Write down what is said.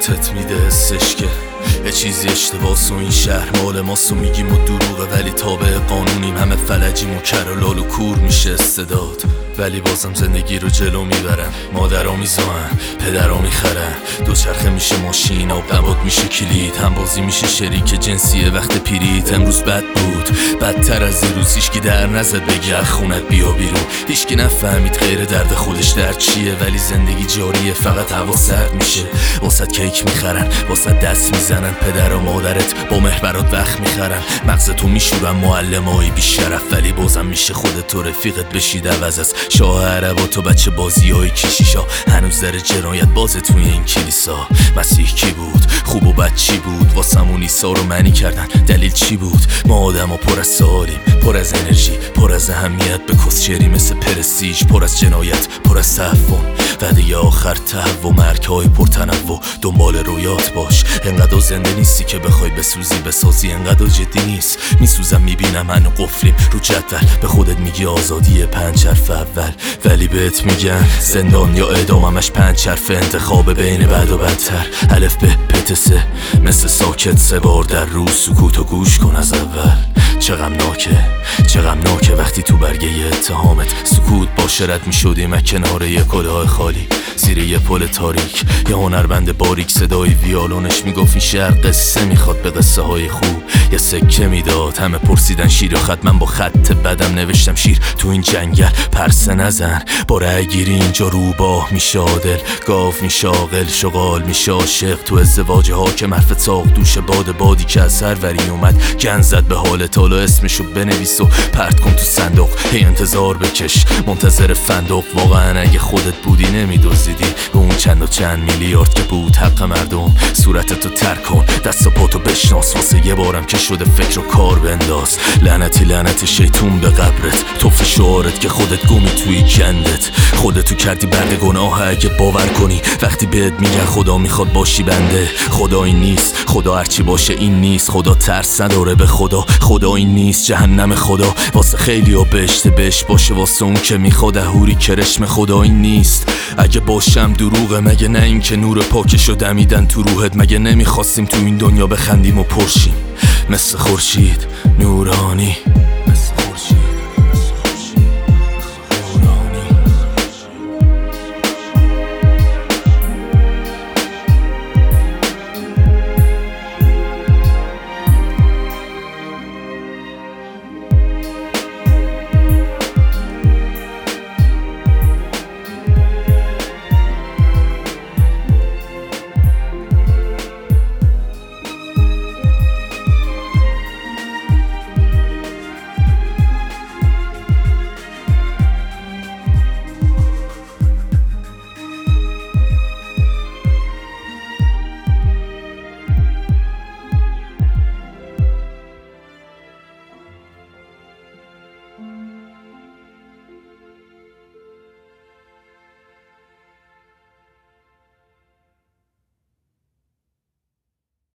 لوتت میده حسش که یه چیزی اشتباس و این شهر مال ماست و میگیم و دروغه، ولی تابع قانونیم، همه فلجیم و کر و لال و کور میشه استعداد، ولی بازم زندگی رو جلو میبرن. مادرها میزاین، پدرها میخرن، دوچرخه میشه ماشین، آب نبات میشه کلید، هم بازی میشه شریک جنسیه وقت پیرید. امروز بد بود، بدتر از این روز، هیچکی در نزد بگه خونت بیا بیرون، هیچکی نفهمید غیر درد خودش درد چیه، ولی زندگی جاریه، فقط هوا سرد میشه. واسط کیک میخرن، واسط دست میزنن، پدر و مادرت با مهر برات وقت میخرن، مغزتو میشورن معلمای بیشرف، ولی بازم میشه خودت و رفیقت بشید عوض از شاه عربات و بچه بازی های کشیشا. هنوز در جنایت بازه توی این کلیسا. مسیح کی بود؟ خوب و بد چی بود؟ واسمون عیسی رو معنی کردن، دلیل چی بود؟ ما آدم ها پر از سوالیم، پر از انرژی، پر از اهمیت به کسچری مثل پرستیج، پر از جنایت، پر از تهوون، وعده آخر تهوع، مرگ های پرتنوع. دنبال رویات باش، انقدر زنده نیستی که بخوای بسوزی بسازی، انقدر جدی نیست. میسوزم میبینم منو قفلیم رو جدول، به خودت میگی آزادی 5 حرف اول، ولی بهت میگن زندان یا اعدام، همش 5 حرف انتخاب بین بد و بدتر. الف ب پ ت س، مثل ساکت 3 بار در روز سکوت و گوش کن از اول. چه غمناکه وقتی تو برگه اتهامت سکوت باشه، رد میشدیم از کنار یه کلاه خالی زیر یه پل تاریک، یه هنرمند باریک صدای ویالونش میگفت این شهر قصه میخواد، به قصه های خوب یه سکه میداد. همه پرسیدن شیر یا خط، من با خط بدم نوشتم شیر. تو این جنگل پرسه نزن، با رای گیری اینجا روباه میشه عادل، گاو میشه عاقل، شغال میشه عاشق. تو ازدواج حاکم حرف تاق دوش بادی که از سروری اومد گند زد به حالت، حالا اسمشو بنویس و پرت کن تو صندوق. هی انتظار بکش منتظر فندق، واقعا اگه خودت بودی نمیدوزیدی به اون چند میلیارد که بود حق مردم. صورتتو ترک کن، دست و پاتو بشناس، واسه یه بارم که شده فکر و کار بنداز. لعنت شیطون به قبرت، تو فشارت که خودت گمی توی کندت، خودتو کردی برد گناه اگه باور کنی وقتی بهت میگن خدا میخواد باشی بنده. خدا این نیست، خدا هرچی باشه این نیست، خدا ترس نداره به خدا، خدا این نیست. جهنم خدا واسه خیلی ها بهش باشه، واسه اون که میخواد اهوری کرشم. خدا این نیست، اگه باشم دروغه مگه نه این که نور پاکشو دمیدن تو روحت، مگه نمیخواستیم تو این دنیا بخندیم و پرشیم مثل خورشید نورانی.